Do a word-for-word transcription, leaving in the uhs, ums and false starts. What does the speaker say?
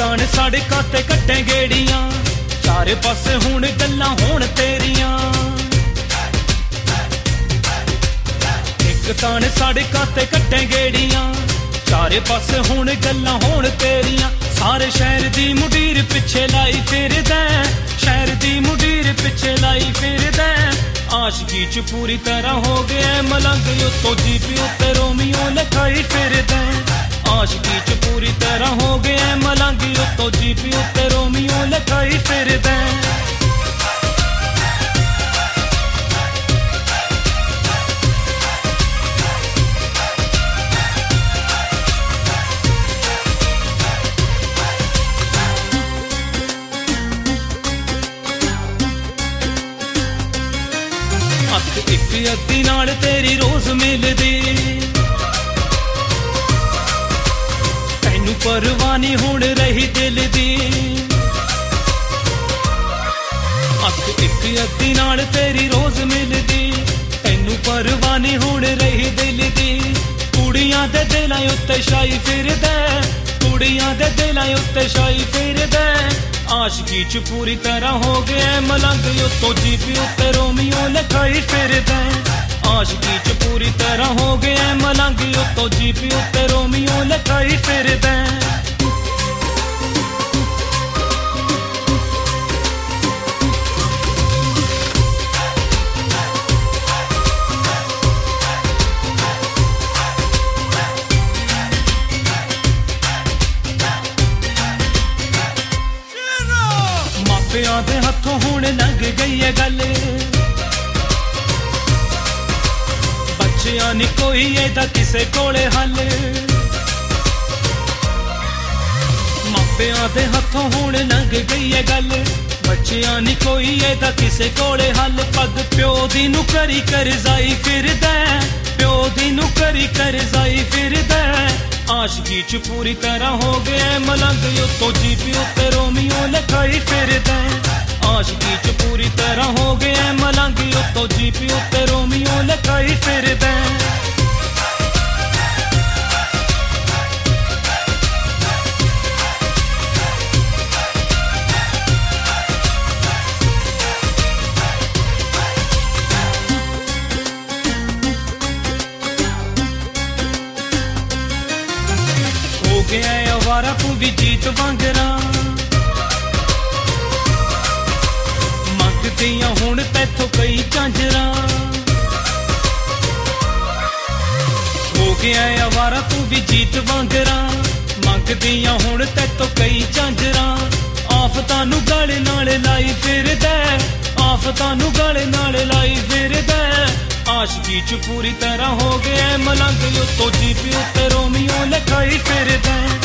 ਤਾਣ ਸੜਕਾਂ ਤੇ ਕੱਟੇ ਗੇੜੀਆਂ, ਚਾਰੇ ਪਾਸੇ ਹੁਣ ਗੱਲਾਂ ਹੋਣ ਤੇਰੀਆਂ। ਇੱਕ ਤਾਣ ਸੜਕਾਂ ਤੇ ਕੱਟੇ ਗੇੜੀਆਂ, ਚਾਰੇ ਪਾਸੇ ਹੁਣ ਗੱਲਾਂ ਹੋਣ ਤੇਰੀਆਂ। ਸਾਰੇ ਸ਼ਹਿਰ ਦੀ ਮੁਡੀਰ ਪਿੱਛੇ ਲਾਈ ਫਿਰਦਾ, ਸ਼ਹਿਰ ਦੀ ਮੁਡੀਰ ਪਿੱਛੇ ਲਾਈ ਫਿਰਦਾ। ਆਸ਼ਕੀ ਚ ਪੂਰੀ ਤਰ੍ਹਾਂ ਹੋ ਗਿਆ ਮਲੰਗ, ਉੱਤੋਂ ਜੀਪੀ ਉੱਤੇ ਰੋਮੀਓ ਲਿਖਾਈ ਫਿਰਦਾ। ਆਸ਼ਕੀ ਚ ਪੂਰੀ ਤਰ੍ਹਾਂ ਹੋ ਗਿਆ ਮਲੰਗ, ਉੱਤੋਂ ਜੀਪੀ ਉੱਤੇ ਰੋਮੀਓ ਲਿਖਾਈ ਫਿਰਦਾ। ਅੱਖ ਇੱਕ ਅੱਧੀ ਨਾਲ ਤੇਰੀ ਰੋਜ਼ ਮਿਲਦੀ, ਤੈਨੂੰ ਪਰਵਾਹ ਨੀ ਹੁਣ ਰਹੀ ਦਿਲ ਦੀ। ਅੱਖ ਇੱਕ ਅੱਧੀ ਨਾਲ ਤੇਰੀ ਰੋਜ਼ ਮਿਲਦੀ, ਤੈਨੂੰ ਪਰਵਾਹ ਨੀ ਹੁਣ ਰਹੀ ਦਿਲ ਦੀ। ਕੁੜੀਆਂ ਦੇ ਦਿਲਾਂ ਉੱਤੇ ਛਾਈ ਫਿਰਦਾ, ਕੁੜੀਆਂ ਦੇ ਦਿਲਾਂ ਉੱਤੇ ਛਾਈ ਫਿਰਦਾ। ਆਸ਼ਕੀ ਚ ਪੂਰੀ ਤਰ੍ਹਾਂ ਹੋ ਗਿਆ ਮਲੰਗ, ਉੱਤੋਂ ਜੀਪੀ ਉੱਤੇ ਰੋਮੀਓ ਲਿਖਾਈ ਫਿਰਦਾ। ਆਸ਼ਕੀ ਚ ਪੂਰੀ ਤਰ੍ਹਾਂ ਹੋ ਗਿਆ ਮਲੰਗ, ਉੱਤੋਂ ਜੀਪੀ ਉੱਤੇ ਰੋਮੀਓ ਲਿਖਾਈ ਫਿਰਦਾ। ਮਾਪਿਆਂ ਦੇ ਹੱਥੋਂ ਹੁਣ ਲੰਘ ਗਈ ਏ ਗੱਲ, ਬੱਚਿਆਂ ਨੀ ਕੋਈ ਇਹਦਾ ਕਿਸੇ ਕੋਲੇ ਹੱਲ। ਮਾਪਿਆਂ ਦੇ ਹੱਥੋਂ ਹੁਣ ਲੰਘ ਗਈ ਏ ਗੱਲ, ਬੱਚਿਆਂ ਨੀ ਕੋਈ ਇਹਦਾ ਕਿਸੇ ਕੋਲੇ ਹੱਲ। ਪੱਗ ਪਿਓ ਦੀ ਨੂੰ ਕਰੀ ਕਰਜ਼ਾਈ ਫਿਰਦਾ, ਪਿਓ ਦੀ ਨੂੰ ਕਰੀ ਕਰਜ਼ਾਈ ਫਿਰਦਾ। ਆਸ਼ਕੀ ਚ ਪੂਰੀ ਤਰ੍ਹਾਂ ਹੋ ਗਿਆ ਮਲੰਗ, ਉੱਤੋਂ ਜੀਪੀ ਉੱਤੇ ਰੋਮੀਓ ਲਿਖਾਈ ਫਿਰਦਾ। ਆਸ਼ਕੀ ਚ ਪੂਰੀ ਤਰ੍ਹਾਂ ਹੋ ਗਿਆ ਮਲੰਗ, ਉੱਤੋਂ ਜੀਪੀ ਉੱਤੇ ਰੋਮੀਓ ਲਿਖਾਈ ਫਿਰਦਾ। ਹੋ ਗਿਆ ਅਵਾਰਾ ਤੂੰ ਵੀ ਜੀਤ ਵਾਂਗਰਾਂ, ਮੰਗਦੀਆਂ ਹੁਣ ਤੈਥੋਂ ਕਈ ਝਾਂਜਰਾਂ। ਹੋ ਗਿਆ ਅਵਾਰਾ ਤੂੰ ਵੀ ਜੀਤ ਵਾਂਗਰਾਂ, ਮੰਗਦੀਆਂ ਹੁਣ ਤੈਥੋਂ ਕਈ ਝਾਂਜਰਾਂ। ਆਫਤਾਂ ਨੂੰ ਗਲ ਨਾਲ ਲਾਈ ਫਿਰਦਾ, ਆਫਤਾਂ ਨੂੰ ਗਲ ਨਾਲ ਲਾਈ ਫਿਰਦਾ। ਆਸ਼ਕੀ ਚ ਪੂਰੀ ਤਰ੍ਹਾਂ ਹੋ ਗਿਆ ਮਲੰਗ, ਉੱਤੋਂ ਜੀਪੀ ਉੱਤੇ ਰੋਮੀਓ ਲਿਖਾਈ ਫਿਰਦਾ।